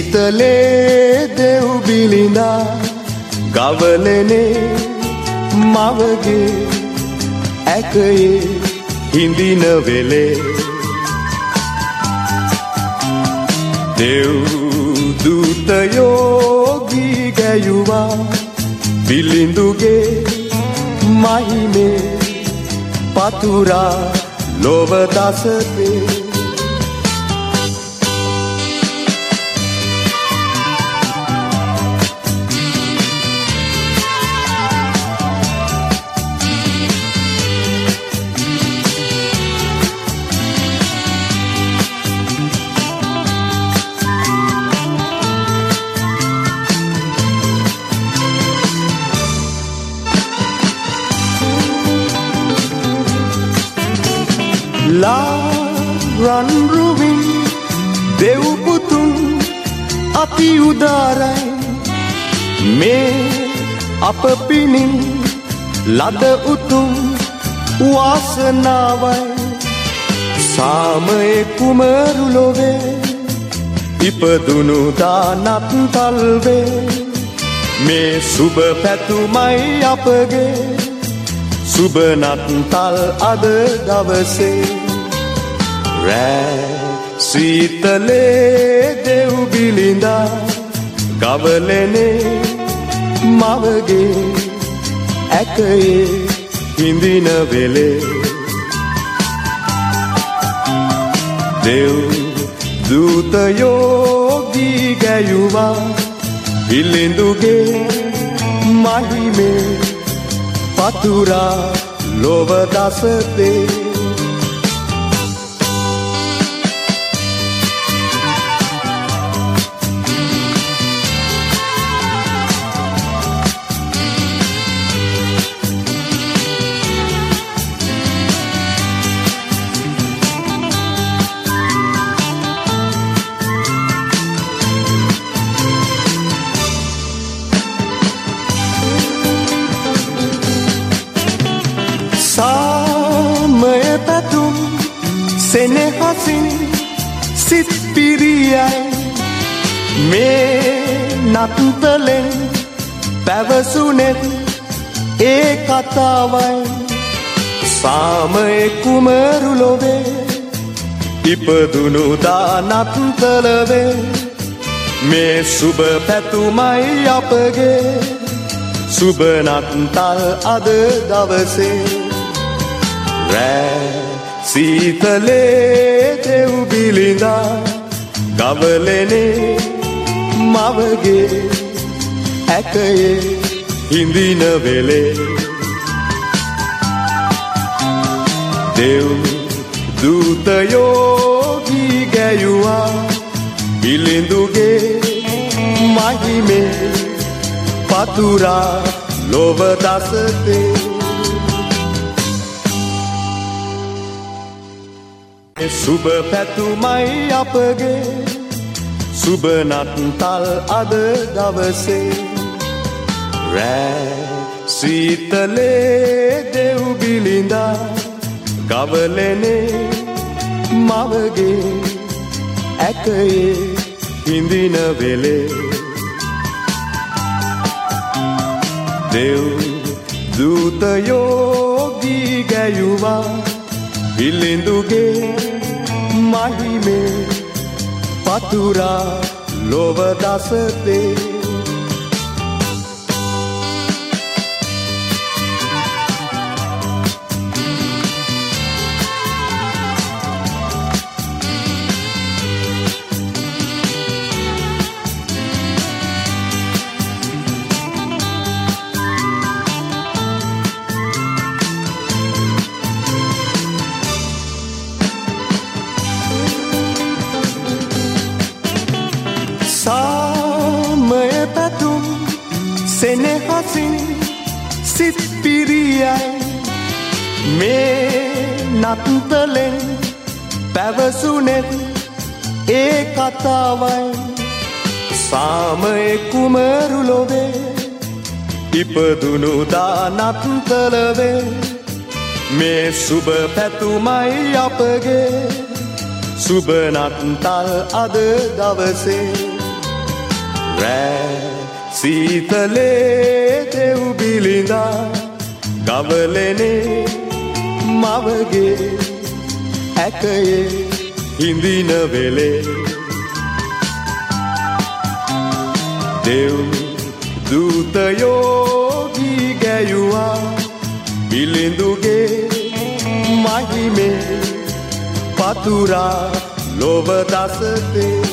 සීතලේ දෙව් බිලිඳා ගවලනේ මවගේ ඇකයේ හිඳින වෙලේ දෙව් දූතයෝ ගී ගැයුවා බිලිඳුගේ මහිමේ පතුරා ලොව දසතේ රන් රුවින් දෙව් පුතුන් අති උදාරයි මේ අප පිණින් ලද උතුම් වාසනාවයි සාමයේ කුමරු ලොවේ ඉපදුණු දානත් තල්වේ මේ සුබ පැතුමයි අපගේ සුබ නත්තල් අද දවසේ රෑ සීතලේ දෙව් බිලිඳා ගවලනේ මවගේ ඇකයේ හිඳින වෙලේ දෙව් දූතයෝ ගී ගැයුවා බිලිඳුගේ මහිමේ පතුරා ලොව දසතේ සෙනෙහසින් සිත් පිරියයි මේ නත්තලෙන් පැවසුනෙත් ඒ කතාවයි සාමයේ කුමරු ලොවේ ඉපදුණු දානත්තලවේ මේ සුබ පැතුමයි අපගේ සුබ නත්තල් අද දවසේ රෑ සීතලේ දෙව් බිලිඳා ගවලනේ මවගේ ඇකයේ හිඳින වෙලේ දෙව් දූතයෝ ගී ගැයුවා බිලිඳුගේ මහිමේ පතුරා ලොව දසතේ සුබ පැතුමයි අපගේ සුබ නත්තල් අද දවසේ රෑ සීතලේ දෙව් බිලිඳා ගවලනේ මවගේ ඇකයේ හිඳින වෙලේ දෙව් දූතයෝ ගී ගැයුවා බිලිඳුගේ මහිමේ පතුරා ලොව දසතේ සාමයේ පැතුම් සෙනෙහසින් සිත් පිරියයි මේ නත්තලෙන් පැවසුනෙත් ඒ කතාවයි සාමයේ කුමරු ලොවේ ඉපදුණු දානත්තලවේ මේ සුබ පැතුමයි අපගේ සුබ නත්තල් අද දවසේ සීතලේ දෙව් බිලිඳා ගවලනේ මවගේ ඇකයේ හිඳින වෙලේ දෙව් දූතයෝගී ගැයුවා බිලිඳුගේ මහිමේ පතුරා ලොව දසතේ